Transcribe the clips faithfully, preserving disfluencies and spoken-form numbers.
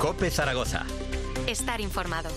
COPE Zaragoza. Estar informado.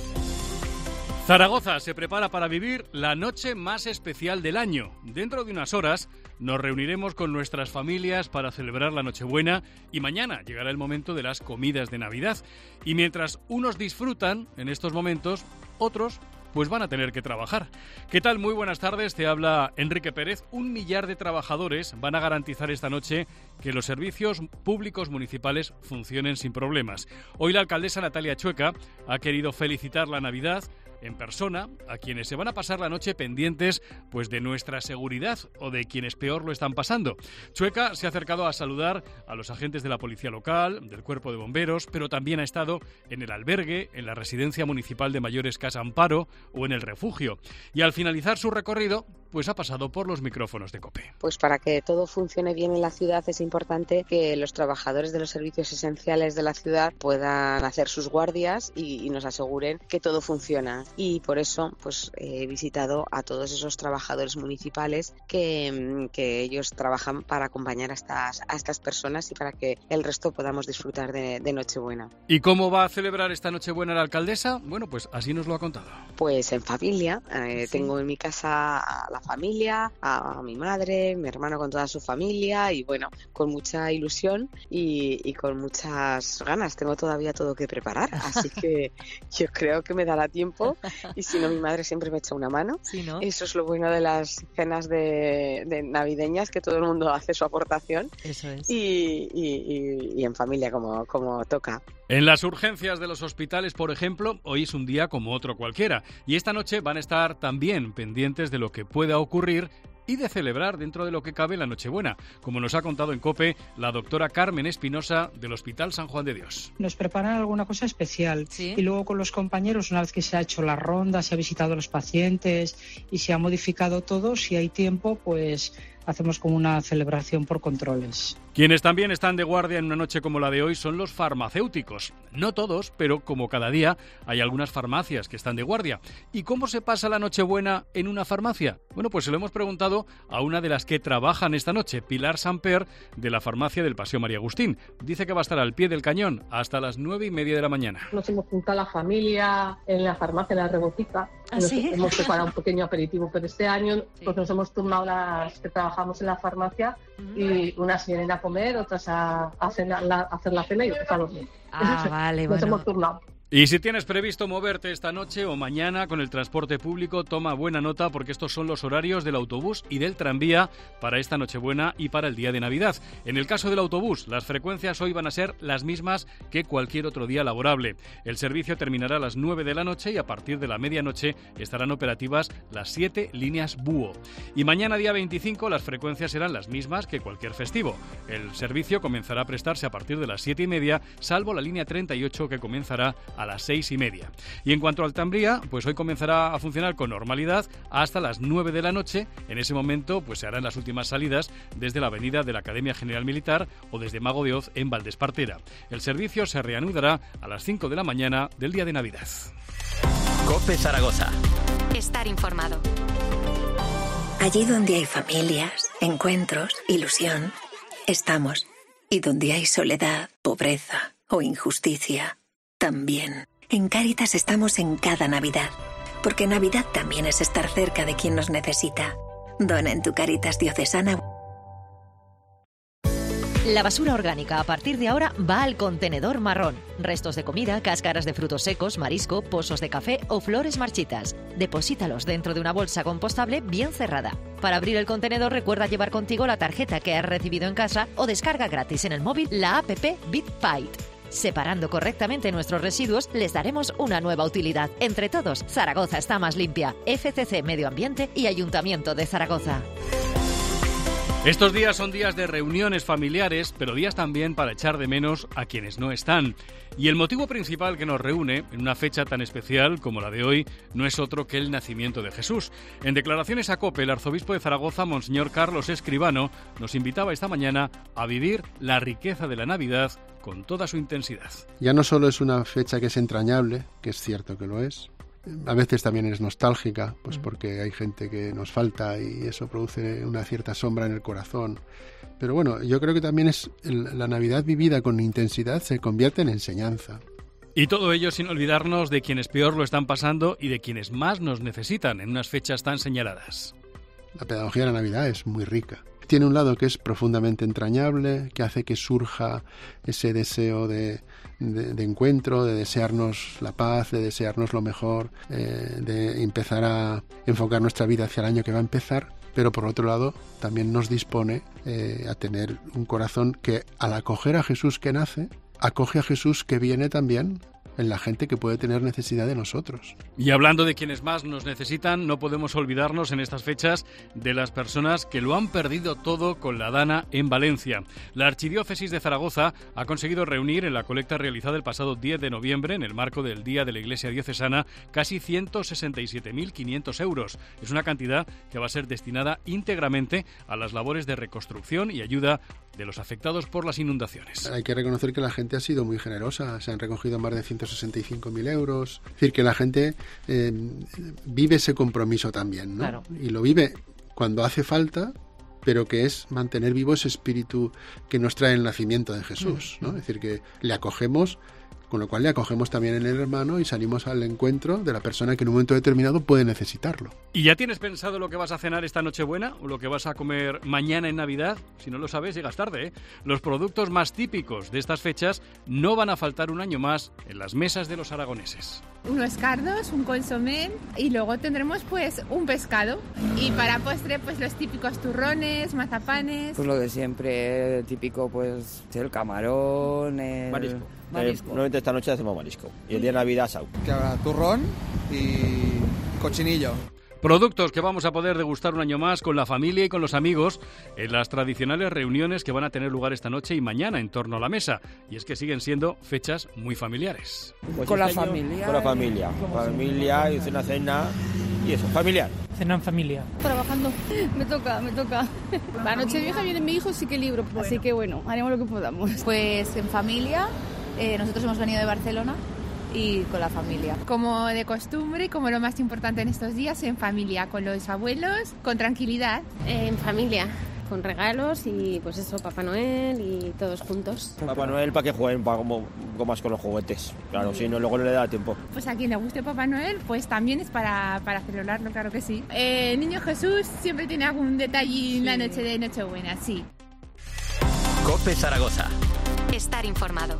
Zaragoza se prepara para vivir la noche más especial del año. Dentro de unas horas nos reuniremos con nuestras familias para celebrar la Nochebuena y mañana llegará el momento de las comidas de Navidad. Y mientras unos disfrutan en estos momentos, otros pues van a tener que trabajar. ¿Qué tal? Muy buenas tardes, te habla Enrique Pérez. Un millar de trabajadores van a garantizar esta noche que los servicios públicos municipales funcionen sin problemas. Hoy la alcaldesa Natalia Chueca ha querido felicitar la Navidad en persona a quienes se van a pasar la noche pendientes pues de nuestra seguridad o de quienes peor lo están pasando. Chueca se ha acercado a saludar a los agentes de la policía local, del cuerpo de bomberos, pero también ha estado en el albergue, en la residencia municipal de mayores Casa Amparo o en el refugio. Y al finalizar su recorrido, pues ha pasado por los micrófonos de COPE. Pues para que todo funcione bien en la ciudad es importante que los trabajadores de los servicios esenciales de la ciudad puedan hacer sus guardias y, y nos aseguren que todo funciona. Y por eso pues he visitado a todos esos trabajadores municipales que, que ellos trabajan para acompañar a estas, a estas personas y para que el resto podamos disfrutar de, de Nochebuena. ¿Y cómo va a celebrar esta Nochebuena la alcaldesa? Bueno, pues así nos lo ha contado. Pues en familia. Eh, Sí. Tengo en mi casa a la familia, a mi madre, mi hermano con toda su familia y bueno, con mucha ilusión y, y con muchas ganas. Tengo todavía todo que preparar, así que yo creo que me dará tiempo y si no mi madre siempre me echa una mano. Sí, ¿no? Eso es lo bueno de las cenas de, de navideñas, que todo el mundo hace su aportación Eso es. y, y, y, y en familia como, como toca. En las urgencias de los hospitales, por ejemplo, hoy es un día como otro cualquiera. Y esta noche van a estar también pendientes de lo que pueda ocurrir y de celebrar dentro de lo que cabe la Nochebuena, como nos ha contado en COPE la doctora Carmen Espinosa del Hospital San Juan de Dios. Nos preparan alguna cosa especial. ¿Sí? Y luego con los compañeros, una vez que se ha hecho la ronda, se ha visitado a los pacientes y se ha modificado todo, si hay tiempo, pues hacemos como una celebración por controles. Quienes también están de guardia en una noche como la de hoy son los farmacéuticos. No todos, pero como cada día hay algunas farmacias que están de guardia. ¿Y cómo se pasa la Nochebuena en una farmacia? Bueno, pues se lo hemos preguntado a una de las que trabajan esta noche, Pilar Samper, de la farmacia del Paseo María Agustín. Dice que va a estar al pie del cañón hasta las nueve y media de la mañana. Nos hemos juntado la familia en la farmacia de la Rebotica. ¿Ah, Nos sí? hemos preparado un pequeño aperitivo, pero este año Sí. pues nos hemos turnado las que trabajamos en la farmacia y unas vienen a comer, otras a, a, cenar, la, a hacer la cena y otras a dormir. Ah, Eso sí, vale, nos bueno. hemos turnado. Y si tienes previsto moverte esta noche o mañana con el transporte público, toma buena nota porque estos son los horarios del autobús y del tranvía para esta Nochebuena y para el día de Navidad. En el caso del autobús, las frecuencias hoy van a ser las mismas que cualquier otro día laborable. El servicio terminará a las nueve de la noche y a partir de la medianoche estarán operativas las siete líneas Búho. Y mañana, día veinticinco, las frecuencias serán las mismas que cualquier festivo. El servicio comenzará a prestarse a partir de las siete y media, salvo la línea treinta y ocho que comenzará a las seis y media. Y en cuanto al tranvía, pues hoy comenzará a funcionar con normalidad hasta las nueve de la noche. En ese momento pues se harán las últimas salidas desde la avenida de la Academia General Militar o desde Mago de Oz en Valdespartera. El servicio se reanudará a las cinco de la mañana del día de Navidad. COPE Zaragoza. Estar informado. Allí donde hay familias, encuentros, ilusión, estamos. Y donde hay soledad, pobreza o injusticia, también. En Cáritas estamos en cada Navidad, porque Navidad también es estar cerca de quien nos necesita. Dona en tu Cáritas diocesana. La basura orgánica a partir de ahora va al contenedor marrón. Restos de comida, cáscaras de frutos secos, marisco, pozos de café o flores marchitas. Deposítalos dentro de una bolsa compostable bien cerrada. Para abrir el contenedor recuerda llevar contigo la tarjeta que has recibido en casa o descarga gratis en el móvil la app BitPite. Separando correctamente nuestros residuos, les daremos una nueva utilidad. Entre todos, Zaragoza está más limpia. F C C Medio Ambiente y Ayuntamiento de Zaragoza. Estos días son días de reuniones familiares, pero días también para echar de menos a quienes no están. Y el motivo principal que nos reúne en una fecha tan especial como la de hoy no es otro que el nacimiento de Jesús. En declaraciones a COPE, el arzobispo de Zaragoza, Monseñor Carlos Escribano, nos invitaba esta mañana a vivir la riqueza de la Navidad con toda su intensidad. Ya no solo es una fecha que es entrañable, que es cierto que lo es, a veces también es nostálgica, pues porque hay gente que nos falta y eso produce una cierta sombra en el corazón. Pero bueno, yo creo que también es el, la Navidad vivida con intensidad se convierte en enseñanza. Y todo ello sin olvidarnos de quienes peor lo están pasando y de quienes más nos necesitan en unas fechas tan señaladas. La pedagogía de la Navidad es muy rica. Tiene un lado que es profundamente entrañable, que hace que surja ese deseo de, de, de encuentro, de desearnos la paz, de desearnos lo mejor, eh, de empezar a enfocar nuestra vida hacia el año que va a empezar, pero por otro lado también nos dispone eh, a tener un corazón que al acoger a Jesús que nace, acoge a Jesús que viene también en la gente que puede tener necesidad de nosotros. Y hablando de quienes más nos necesitan, no podemos olvidarnos en estas fechas de las personas que lo han perdido todo con la Dana en Valencia. La Archidiócesis de Zaragoza ha conseguido reunir en la colecta realizada el pasado diez de noviembre, en el marco del Día de la Iglesia Diocesana, casi ciento sesenta y siete mil quinientos euros. Es una cantidad que va a ser destinada íntegramente a las labores de reconstrucción y ayuda de los afectados por las inundaciones. Hay que reconocer que la gente ha sido muy generosa, se han recogido más de ciento sesenta y cinco mil euros, es decir, que la gente eh, vive ese compromiso también, ¿no? Claro. Y lo vive cuando hace falta, pero que es mantener vivo ese espíritu que nos trae el nacimiento de Jesús, ¿no? Es decir, que le acogemos, con lo cual le acogemos también en el hermano y salimos al encuentro de la persona que en un momento determinado puede necesitarlo. ¿Y ya tienes pensado lo que vas a cenar esta Nochebuena o lo que vas a comer mañana en Navidad? Si no lo sabes, llegas tarde, ¿eh? Los productos más típicos de estas fechas no van a faltar un año más en las mesas de los aragoneses. Unos cardos, un consomé y luego tendremos pues un pescado. Y para postre pues los típicos turrones, mazapanes. Pues lo de siempre, típico pues el camarón, el... Marisco. Marisco. Eh, normalmente esta noche hacemos marisco y el día de Navidad sau. Que habrá turrón y cochinillo. Productos que vamos a poder degustar un año más con la familia y con los amigos en las tradicionales reuniones que van a tener lugar esta noche y mañana en torno a la mesa. Y es que siguen siendo fechas muy familiares. Pues con este la año, familia. Con la familia. Familia, y una cena y eso, familiar. Cena en familia. Trabajando. Me toca, me toca. La noche vieja viene mi hijo, sí que libro. Bueno. Así que bueno, haremos lo que podamos. Pues en familia. Eh, nosotros hemos venido de Barcelona y con la familia. Como de costumbre, como lo más importante en estos días, en familia, con los abuelos, con tranquilidad. Eh, en familia, con regalos y pues eso, Papá Noel y todos juntos. Papá Noel para que jueguen para como, como más con los juguetes, claro, si no luego no le da tiempo. Pues a quien le guste Papá Noel, pues también es para, para celebrarlo, claro que sí. Eh, Niño Jesús siempre tiene algún detalle sí. en la noche de Nochebuena, sí. COPE Zaragoza. Estar informado.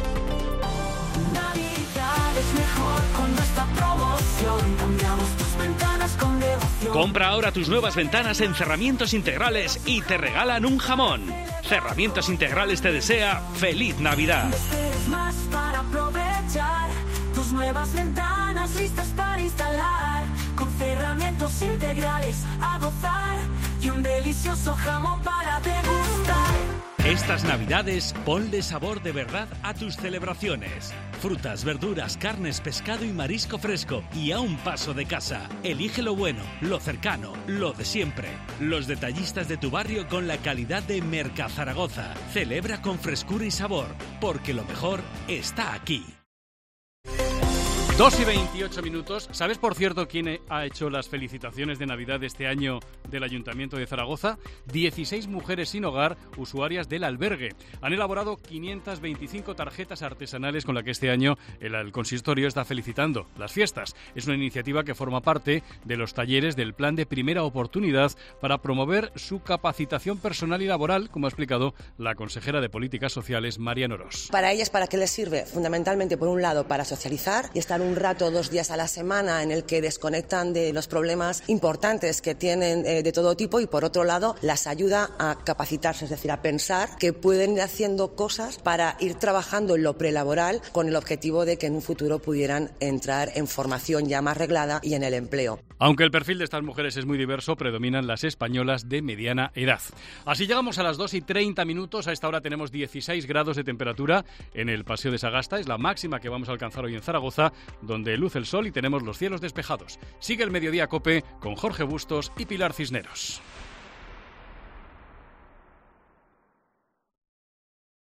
Es mejor con nuestra promoción. Cambiamos tus ventanas con devoción. Compra ahora tus nuevas ventanas en Cerramientos Integrales y te regalan un jamón. Cerramientos Integrales te desea ¡Feliz Navidad! Más para aprovechar tus nuevas ventanas listas para instalar. Con Cerramientos Integrales a gozar y un delicioso jamón para degustar. Estas Navidades ponle sabor de verdad a tus celebraciones. Frutas, verduras, carnes, pescado y marisco fresco y a un paso de casa. Elige lo bueno, lo cercano, lo de siempre. Los detallistas de tu barrio con la calidad de Merca Zaragoza. Celebra con frescura y sabor, porque lo mejor está aquí. dos y veintiocho minutos. ¿Sabes, por cierto, quién ha hecho las felicitaciones de Navidad de este año del Ayuntamiento de Zaragoza? dieciséis mujeres sin hogar, usuarias del albergue. Han elaborado quinientas veinticinco tarjetas artesanales con las que este año el, el consistorio está felicitando las fiestas. Es una iniciativa que forma parte de los talleres del Plan de Primera Oportunidad para promover su capacitación personal y laboral, como ha explicado la consejera de Políticas Sociales, María Norós. Para ellas, ¿para qué les sirve? Fundamentalmente, por un lado, para socializar y estar un rato, dos días a la semana en el que desconectan de los problemas importantes que tienen eh, de todo tipo y por otro lado las ayuda a capacitarse, es decir, a pensar que pueden ir haciendo cosas para ir trabajando en lo prelaboral con el objetivo de que en un futuro pudieran entrar en formación ya más reglada y en el empleo. Aunque el perfil de estas mujeres es muy diverso, predominan las españolas de mediana edad. Así llegamos a las dos y treinta minutos. A esta hora tenemos dieciséis grados de temperatura en el Paseo de Sagasta. Es la máxima que vamos a alcanzar hoy en Zaragoza, donde luce el sol y tenemos los cielos despejados. Sigue el Mediodía COPE con Jorge Bustos y Pilar Cisneros.